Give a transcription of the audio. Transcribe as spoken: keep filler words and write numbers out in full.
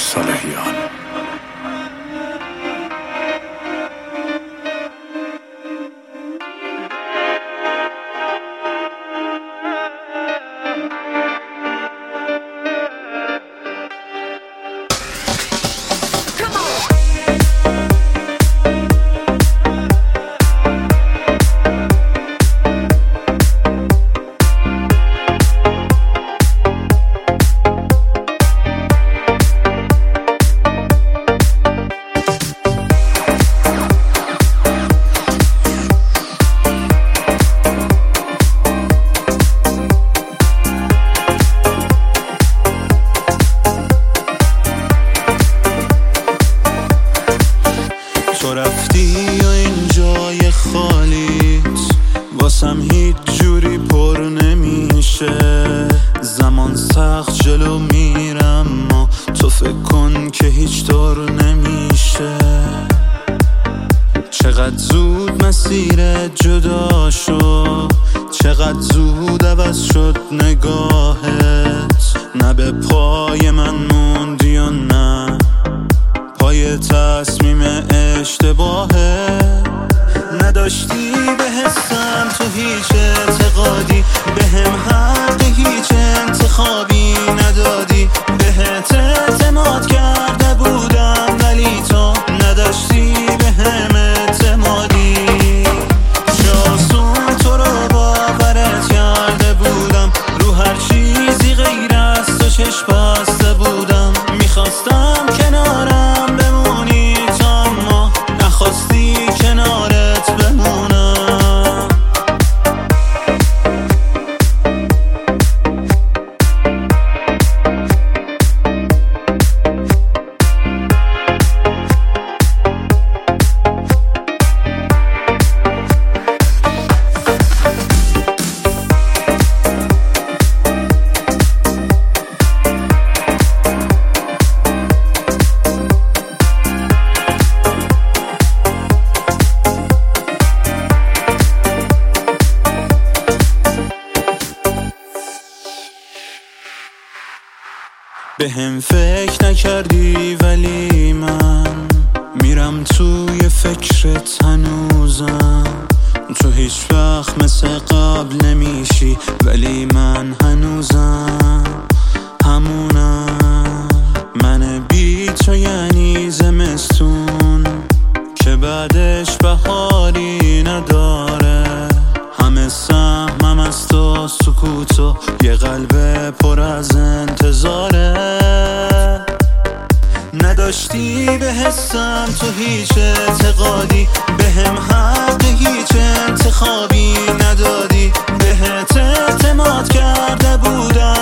صالحیان. تو رفتی و این جای خالیت واسم هیچ جوری پر نمیشه. زمان سخت جلو میرم ما تو فکر کن که هیچ طور نمیشه. چقدر زود مسیر جدا شد، چقدر زود عوض شد نگاهت. نه به پای من موندی و نه پای تصمیم اشتباهه. نداشتی به حسم تو هیچ اعتقادی، به هم حق هیچ انتخابی ندادی. بهت اعتماد کرده بودم ولی تو نداشتی به هم اعتمادی. شاسون تو رو باورت کرده بودم، رو هر چیزی غیر از تو چشم بسته بودم. میخواستم کنارم بمونی تا اما نخواستی کنارت بمونم. به هم فکر نکردی ولی من میرم توی فکرت هنوزم. تو هیچ وقت مثل قبل نمیشی ولی من هنوزم همونم. من بی تو یعنی زمستون که بعدش بهاری نداره. همه سهمم از تو سکوتو یه قلب پر از انتظاره. نداشتی به حسم تو هیچ اعتقادی، به هم حق هیچ انتخابی ندادی. بهت اعتماد کرده بودم